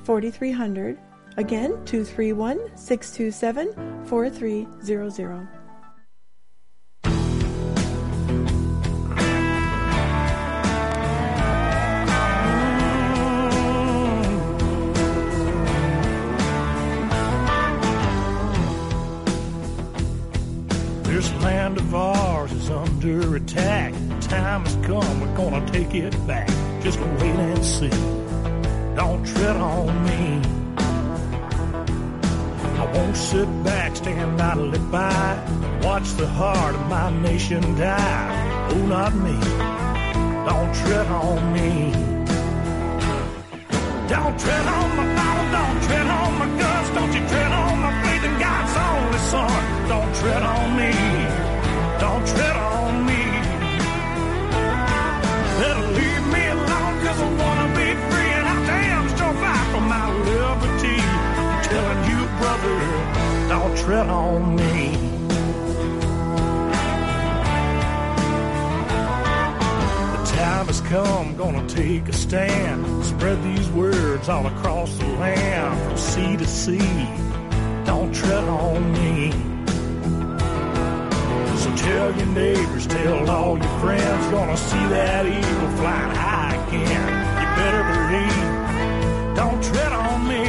4300. Again, 231-627-4300. This land of ours is under attack. Time has come, we're gonna take it back. Just wait and see. Don't tread on me. I won't sit back, stand idly by, watch the heart of my nation die. Oh, not me. Don't tread on me. Don't tread on my Bible, don't tread on my guns, don't you tread on my faith in God's only Son. Don't tread on me, don't tread on me. Better leave me alone, cause I wanna be free, and I damn sure fight for my liberty. I'm telling you, brother, don't tread on me. The time has come, gonna take a stand, spread these words all across the land, from sea to sea. Don't tread on me. So tell your neighbors, tell all your friends, gonna see that eagle flying high again. You better believe, don't tread on me.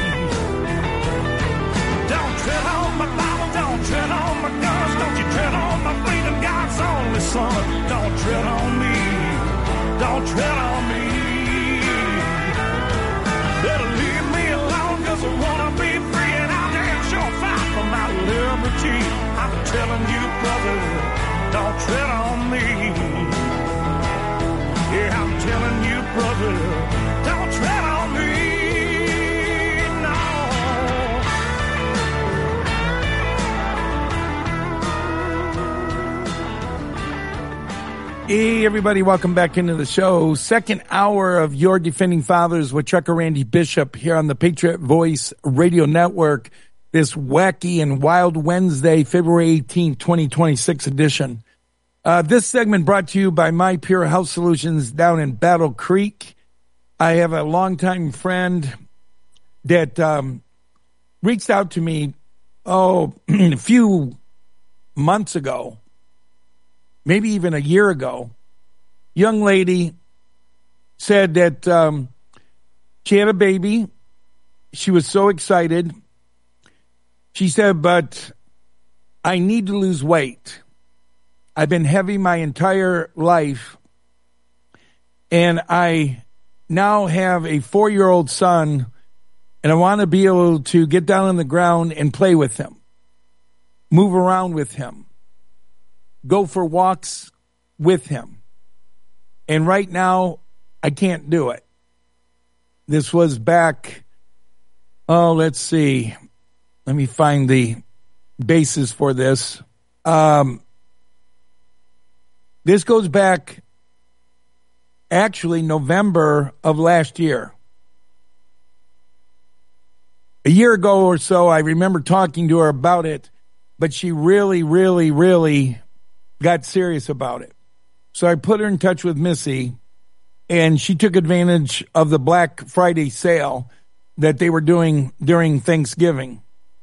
Don't tread on my Bible, don't tread on my guns, don't you tread on my freedom, God's only Son. Don't tread on me, don't tread on me. Better leave me alone, cause I wanna be free, and I'll damn sure fight for my liberty. I'm telling you, brother, don't tread on me. Yeah, I'm telling you, brother, don't tread on me. No. Hey, everybody, welcome back into the show. Second hour of Your Defending Fathers with Trucker Randy Bishop here on the Patriot Voice Radio Network. This wacky and wild Wednesday, February 18th, 2026 edition. This segment brought to you by My Pure Health Solutions down in Battle Creek. I have a longtime friend that reached out to me, a few months ago, maybe even a year ago. Young lady said that she had a baby. She was so excited. She said, but I need to lose weight. I've been heavy my entire life, and I now have a 4-year-old son, and I want to be able to get down on the ground and play with him, move around with him, go for walks with him. And right now, I can't do it. This was back, let's see. Let me find the basis for this. This goes back, actually, November of last year. A year ago or so, I remember talking to her about it, but she really, really, really got serious about it. So I put her in touch with Missy, and she took advantage of the Black Friday sale that they were doing during Thanksgiving.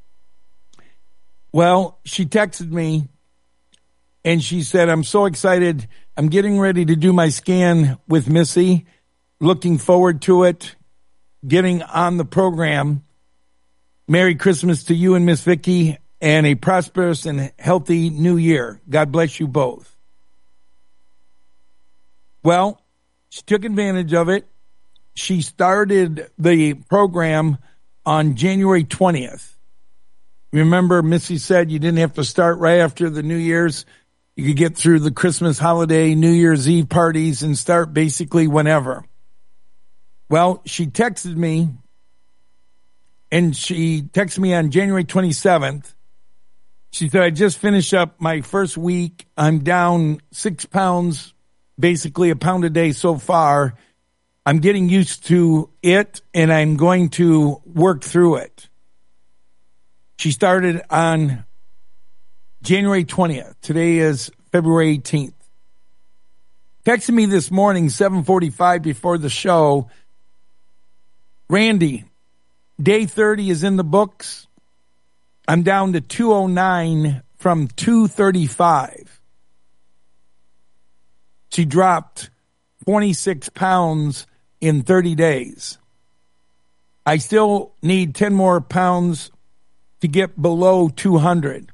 Well, she texted me, and she said, I'm so excited. I'm getting ready to do my scan with Missy. Looking forward to it. Getting on the program. Merry Christmas to you and Miss Vicky, and a prosperous and healthy new year. God bless you both. Well, she took advantage of it. She started the program on January 20th. Remember, Missy said you didn't have to start right after the New Year's. You could get through the Christmas holiday, New Year's Eve parties, and start basically whenever. Well, she texted me, and she texted me on January 27th. She said, I just finished up my first week. I'm down 6 pounds, basically a pound a day so far. I'm getting used to it, and I'm going to work through it. She started on January 20th. Today is February 18th. Texted me this morning, 7:45 before the show. Randy, Day 30 is in the books. I'm down to 209 from 235. She dropped 26 pounds in 30 days. I still need 10 more pounds to get below 200.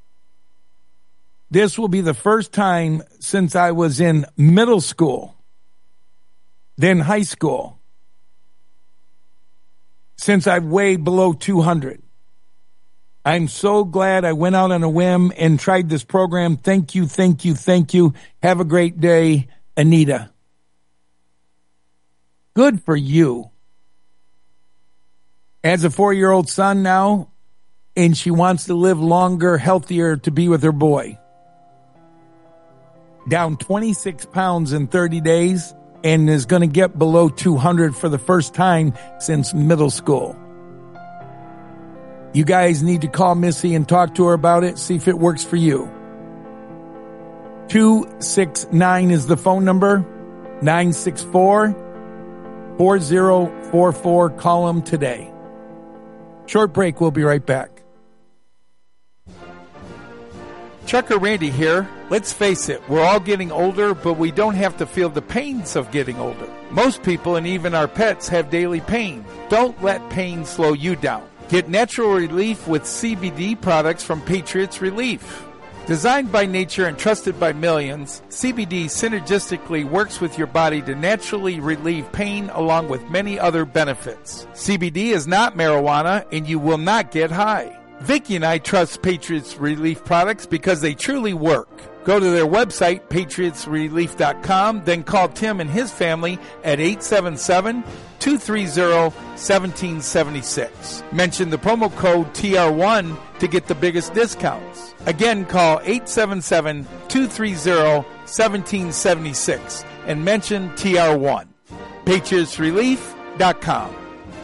This will be the first time since I was in middle school, then high school, since I've weighed below 200. I'm so glad I went out on a whim and tried this program. Thank you, thank you, thank you. Have a great day, Anita. Good for you. Has a 4-year-old son now, and she wants to live longer, healthier, to be with her boy. Down 26 pounds in 30 days and is going to get below 200 for the first time since middle school. You guys need to call Missy and talk to her about it, see if it works for you. 269 is the phone number, 964-4044. Call them today. Short break, we'll be right back. Trucker Randy here. Let's face it, we're all getting older, but we don't have to feel the pains of getting older. Most people and even our pets have daily pain. Don't let pain slow you down. Get natural relief with CBD products from Patriots Relief. Designed by nature and trusted by millions, CBD synergistically works with your body to naturally relieve pain along with many other benefits. CBD is not marijuana and you will not get high. Vicki and I trust Patriots Relief products because they truly work. Go to their website, patriotsrelief.com, then call Tim and his family at 877-230-1776. Mention the promo code TR1 to get the biggest discounts. Again, call 877-230-1776 and mention TR1. patriotsrelief.com.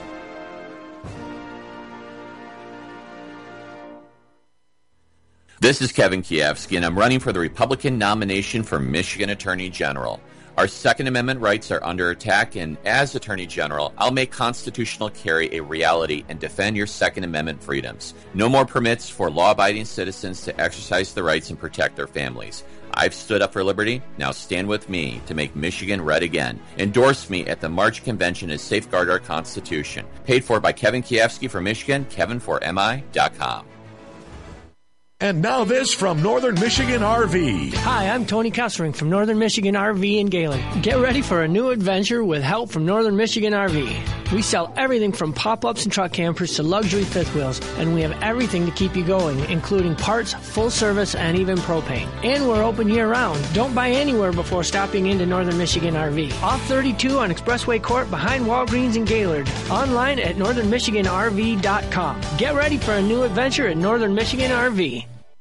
This is Kevin Kiefsky, and I'm running for the Republican nomination for Michigan Attorney General. Our Second Amendment rights are under attack, and as Attorney General, I'll make constitutional carry a reality and defend your Second Amendment freedoms. No more permits for law-abiding citizens to exercise their rights and protect their families. I've stood up for liberty. Now stand with me to make Michigan red again. Endorse me at the March Convention to safeguard our Constitution. Paid for by Kevin Kiefsky for Michigan, kevinformi.com. And now this from Northern Michigan RV. Hi, I'm Tony Kessering from Northern Michigan RV in Gaylord. Get ready for a new adventure with help from Northern Michigan RV. We sell everything from pop-ups and truck campers to luxury fifth wheels, and we have everything to keep you going, including parts, full service, and even propane. And we're open year-round. Don't buy anywhere before stopping into Northern Michigan RV. Off 32 on Expressway Court behind Walgreens in Gaylord. Online at northernmichiganrv.com. Get ready for a new adventure at Northern Michigan RV.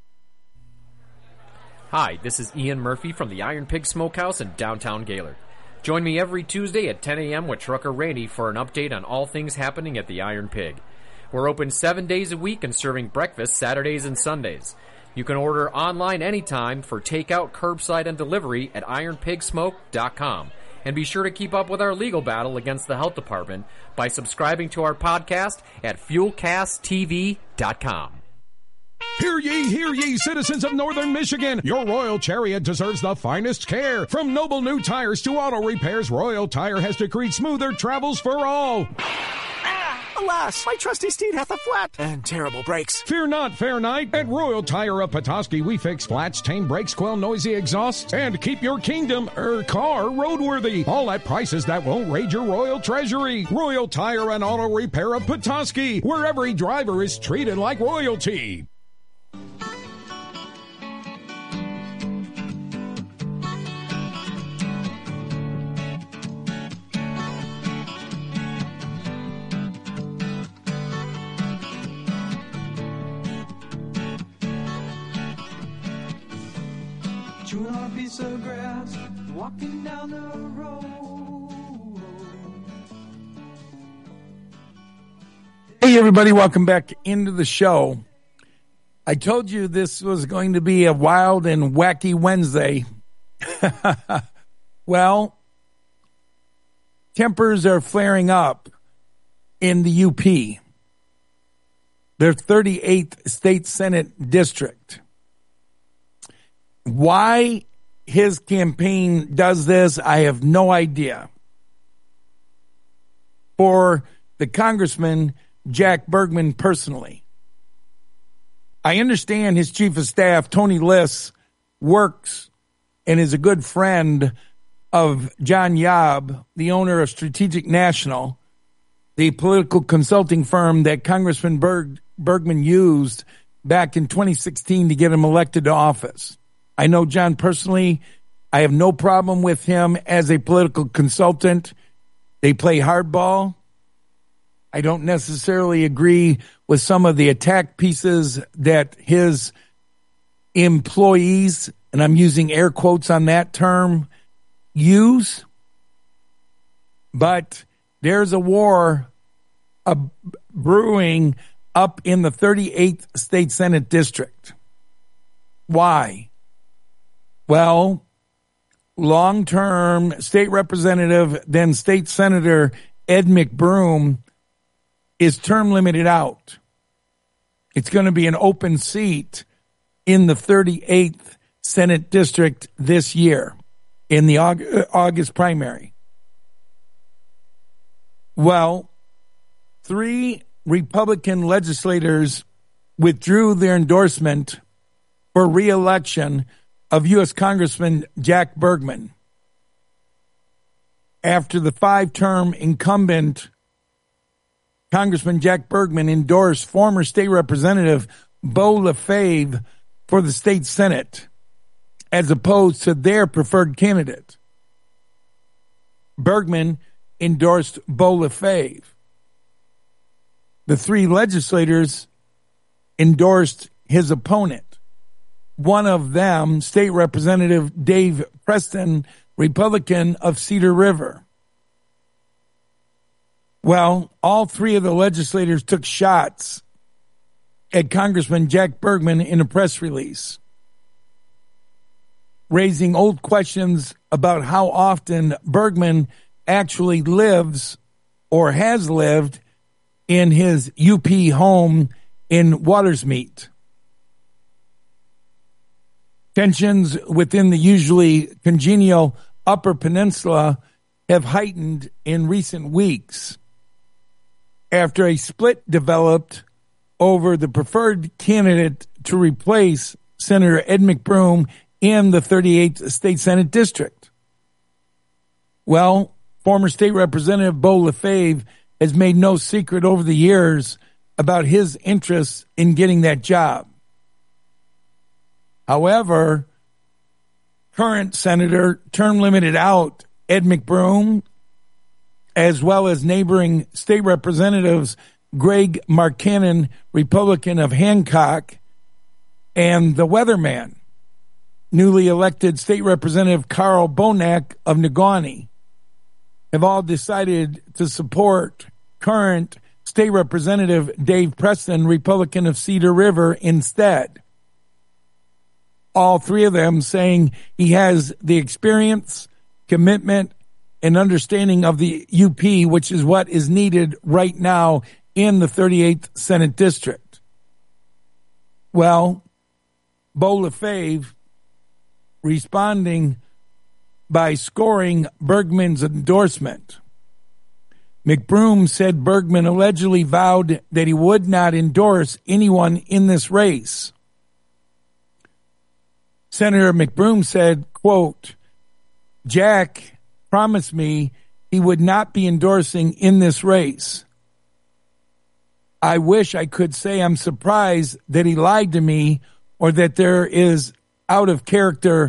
Hi, this is Ian Murphy from the Iron Pig Smokehouse in downtown Gaylord. Join me every Tuesday at 10 a.m. with Trucker Randy for an update on all things happening at the Iron Pig. We're open 7 days a week and serving breakfast Saturdays and Sundays. You can order online anytime for takeout, curbside, and delivery at ironpigsmoke.com. And be sure to keep up with our legal battle against the health department by subscribing to our podcast at fuelcasttv.com. Hear ye, citizens of Northern Michigan. Your Royal Chariot deserves the finest care. From noble new tires to auto repairs, Royal Tire has decreed smoother travels for all. Alas, my trusty steed hath a flat and terrible brakes. Fear not, fair knight. At Royal Tire of Petoskey, we fix flats, tame brakes, quell noisy exhausts, and keep your kingdom, car, roadworthy. All at prices that won't raid your royal treasury. Royal Tire and Auto Repair of Petoskey, where every driver is treated like royalty. Chewing on a piece of grass, walking down the road. Hey, everybody, welcome back into the show. I told you this was going to be a wild and wacky Wednesday. Well, tempers are flaring up in the UP. their 38th state Senate district. Why his campaign does this, I have no idea. For the Congressman Jack Bergman personally, I understand his chief of staff, Tony Liss, works and is a good friend of John Yob, the owner of Strategic National, the political consulting firm that Congressman Bergman used back in 2016 to get him elected to office. I know John personally. I have no problem with him as a political consultant. They play hardball. I don't necessarily agree with some of the attack pieces that his employees, and I'm using air quotes on that term, use. But there's a war brewing up in the 38th state Senate district. Why? Well, long-term state representative, then state senator Ed McBroom is term limited out. It's going to be an open seat in the 38th Senate district this year in the August primary. Well, 3 Republican legislators withdrew their endorsement for re-election of U.S. Congressman Jack Bergman after the 5-term incumbent Congressman Jack Bergman endorsed former state representative Beau Lefebvre for the state Senate as opposed to their preferred candidate. Bergman endorsed Beau Lefebvre. The 3 legislators endorsed his opponent. One of them, State Representative Dave Preston, Republican of Cedar River. Well, all 3 of the legislators took shots at Congressman Jack Bergman in a press release, raising old questions about how often Bergman actually lives or has lived in his UP home in Watersmeet. Tensions within the usually congenial Upper Peninsula have heightened in recent weeks after a split developed over the preferred candidate to replace Senator Ed McBroom in the 38th State Senate District. Well, former State Representative Beau Lefebvre has made no secret over the years about his interest in getting that job. However, current Senator, term limited out Ed McBroom, as well as neighboring state representatives Greg Markkanen, Republican of Hancock, and the weatherman, newly elected State Representative Carl Bonak of Negaunee, have all decided to support current State Representative Dave Preston, Republican of Cedar River, instead. All 3 of them saying he has the experience, commitment, and understanding of the UP, which is what is needed right now in the 38th Senate District. Well, Beau Lefebvre responding by scoring Bergman's endorsement. McBroom said Bergman allegedly vowed that he would not endorse anyone in this race. Senator McBroom said, quote, Jack promised me he would not be endorsing in this race. I wish I could say I'm surprised that he lied to me or that there is out of character,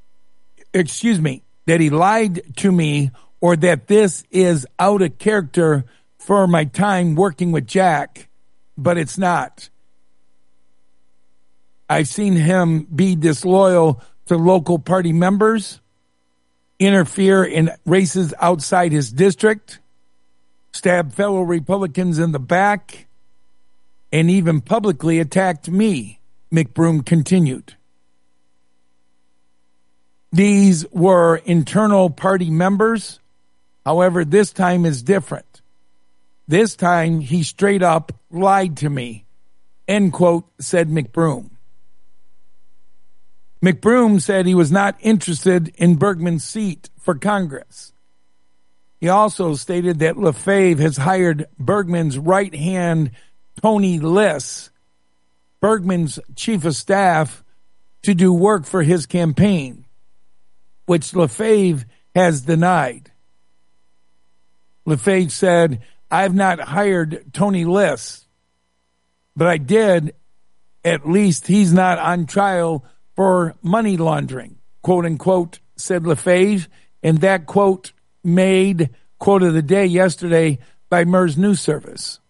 that he lied to me or that this is out of character for my time working with Jack, but it's not. I've seen him be disloyal to local party members, interfere in races outside his district, stab fellow Republicans in the back, and even publicly attacked me, McBroom continued. These were internal party members. However, this time is different. This time he straight up lied to me, end quote, said McBroom. McBroom said he was not interested in Bergman's seat for Congress. He also stated that Lefebvre has hired Bergman's right hand, Tony Liss, Bergman's chief of staff, to do work for his campaign, which Lefebvre has denied. Lefebvre said, "I've not hired Tony Liss, but I did. At least he's not on trial for money laundering," quote unquote, said Lefebvre. And that quote made quote of the day yesterday by MERS News Service.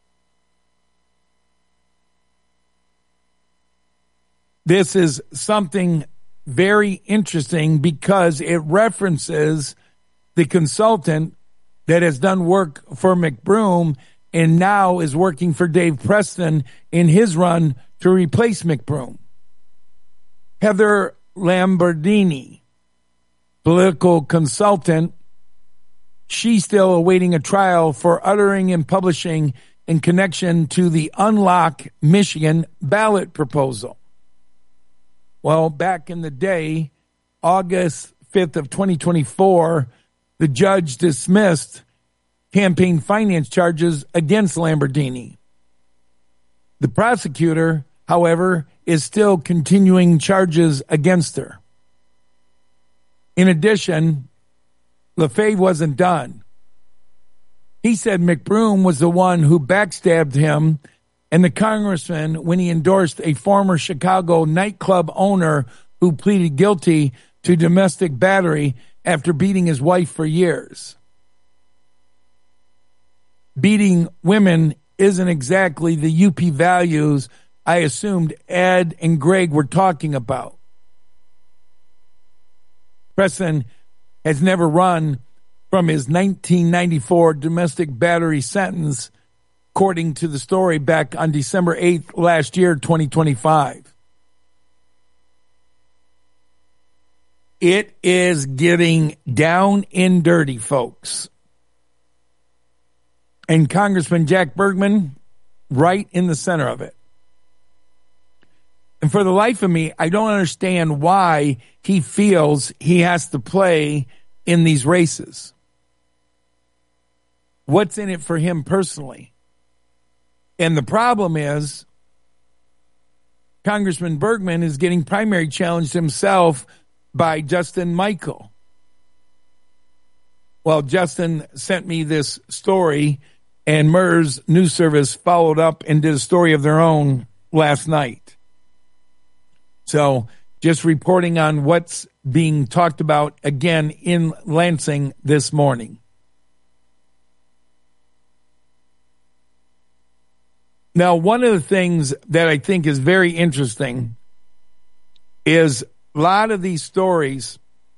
This is something very interesting because it references the consultant that has done work for McBroom and now is working for Dave Preston in his run to replace McBroom. Heather Lamborghini, political consultant, she's still awaiting a trial for uttering and publishing in connection to the Unlock Michigan ballot proposal. Well, back in the day, August 5th of 2024, the judge dismissed campaign finance charges against Lamborghini. The prosecutor, however, is still continuing charges against her. In addition, Lefebvre wasn't done. He said McBroom was the one who backstabbed him and the congressman when he endorsed a former Chicago nightclub owner who pleaded guilty to domestic battery after beating his wife for years. Beating women isn't exactly the UP values I assumed Ed and Greg were talking about. Preston has never run from his 1994 domestic battery sentence, according to the story back on December 8th last year, 2025. It is getting down and dirty, folks. And Congressman Jack Bergman, right in the center of it. And for the life of me, I don't understand why he feels he has to play in these races. What's in it for him personally? And the problem is, Congressman Bergman is getting primary challenged himself by Justin Michael. Well, Justin sent me this story, and MERS News Service followed up and did a story of their own last night. So just reporting on what's being talked about again in Lansing this morning. Now, one of the things that I think is very interesting is a lot of these stories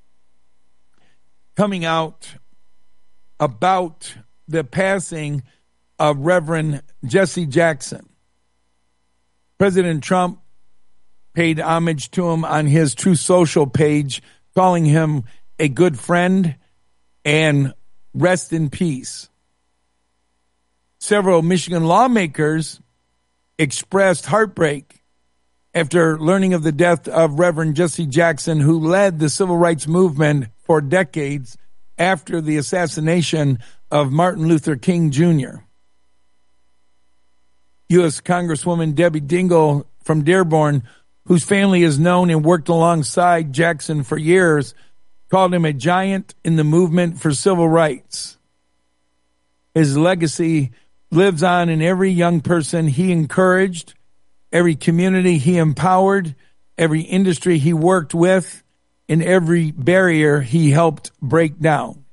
coming out about the passing of Reverend Jesse Jackson. President Trump paid homage to him on his Truth Social page, calling him a good friend and rest in peace. Several Michigan lawmakers expressed heartbreak after learning of the death of Reverend Jesse Jackson, who led the civil rights movement for decades after the assassination of Martin Luther King Jr. U.S. Congresswoman Debbie Dingell from Dearborn, whose family is known and worked alongside Jackson for years, called him a giant in the movement for civil rights. His legacy lives on in every young person he encouraged, every community he empowered, every industry he worked with, and every barrier he helped break down.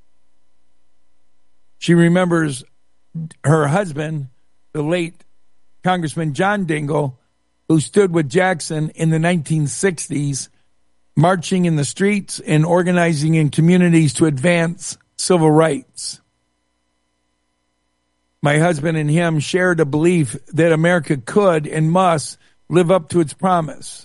She remembers her husband, the late Congressman John Dingell, who stood with Jackson in the 1960s, marching in the streets and organizing in communities to advance civil rights. My husband and him shared a belief that America could and must live up to its promise.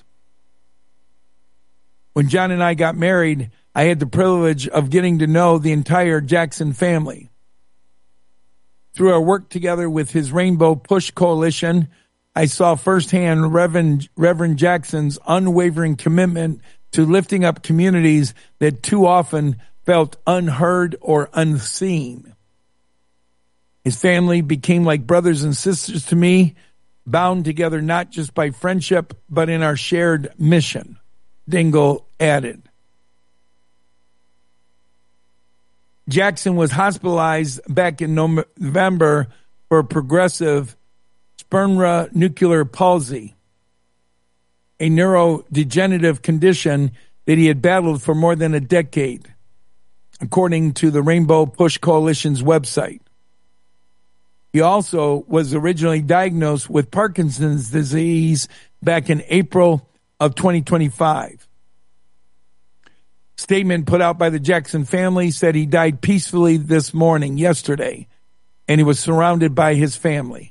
When John and I got married, I had the privilege of getting to know the entire Jackson family. Through our work together with his Rainbow Push Coalition, I saw firsthand Reverend Jackson's unwavering commitment to lifting up communities that too often felt unheard or unseen. His family became like brothers and sisters to me, bound together not just by friendship, but in our shared mission, Dingell added. Jackson was hospitalized back in November for progressive nuclear palsy, a neurodegenerative condition that he had battled for more than a decade, according to the Rainbow Push Coalition's website. He also was originally diagnosed with Parkinson's disease back in April of 2025. Statement put out by the Jackson family said he died peacefully this morning, yesterday, and he was surrounded by his family.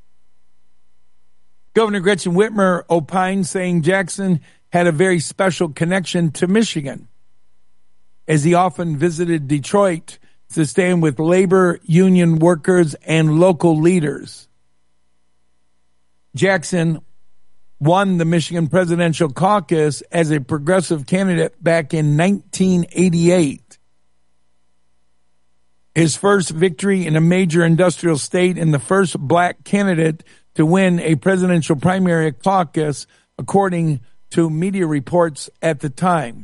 Governor Gretchen Whitmer opined, saying Jackson had a very special connection to Michigan, as he often visited Detroit to stand with labor union workers and local leaders. Jackson won the Michigan presidential caucus as a progressive candidate back in 1988. His first victory in a major industrial state and the first black candidate to win a presidential primary caucus, according to media reports at the time.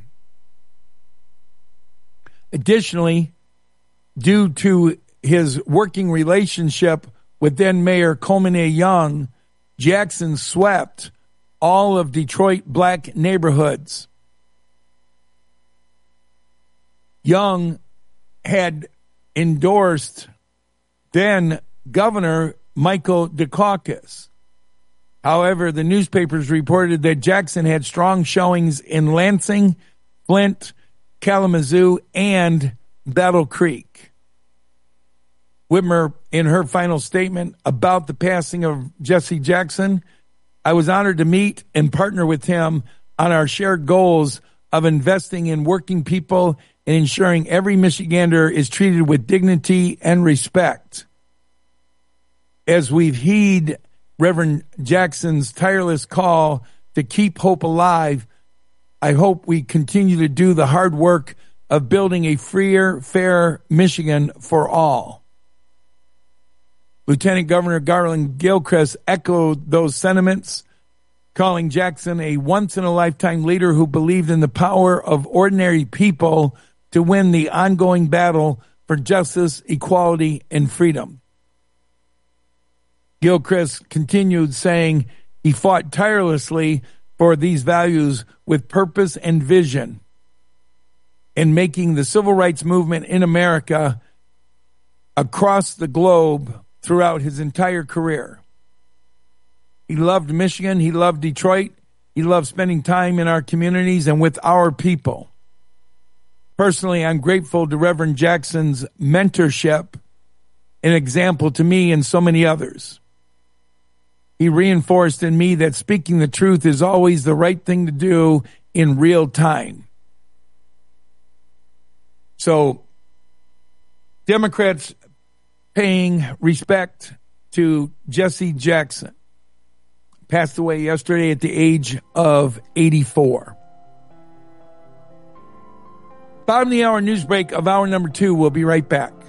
Additionally, due to his working relationship with then Mayor Coleman A. Young, Jackson swept all of Detroit black neighborhoods. Young had endorsed then Governor Michael Dukakis. However, the newspapers reported that Jackson had strong showings in Lansing, Flint, Kalamazoo, and Battle Creek. Whitmer, in her final statement about the passing of Jesse Jackson, I was honored to meet and partner with him on our shared goals of investing in working people and ensuring every Michigander is treated with dignity and respect. As we heed Reverend Jackson's tireless call to keep hope alive, I hope we continue to do the hard work of building a freer, fair Michigan for all. Lieutenant Governor Garland Gilchrist echoed those sentiments, calling Jackson a once-in-a-lifetime leader who believed in the power of ordinary people to win the ongoing battle for justice, equality, and freedom. Gilchrist continued, saying he fought tirelessly for these values with purpose and vision, and making the civil rights movement in America across the globe throughout his entire career. He loved Michigan. He loved Detroit. He loved spending time in our communities and with our people. Personally, I'm grateful to Reverend Jackson's mentorship, an example to me and so many others. He reinforced in me that speaking the truth is always the right thing to do in real time. So, Democrats paying respect to Jesse Jackson, passed away yesterday at the age of 84. Bottom of the hour news break of hour number 2. We'll be right back.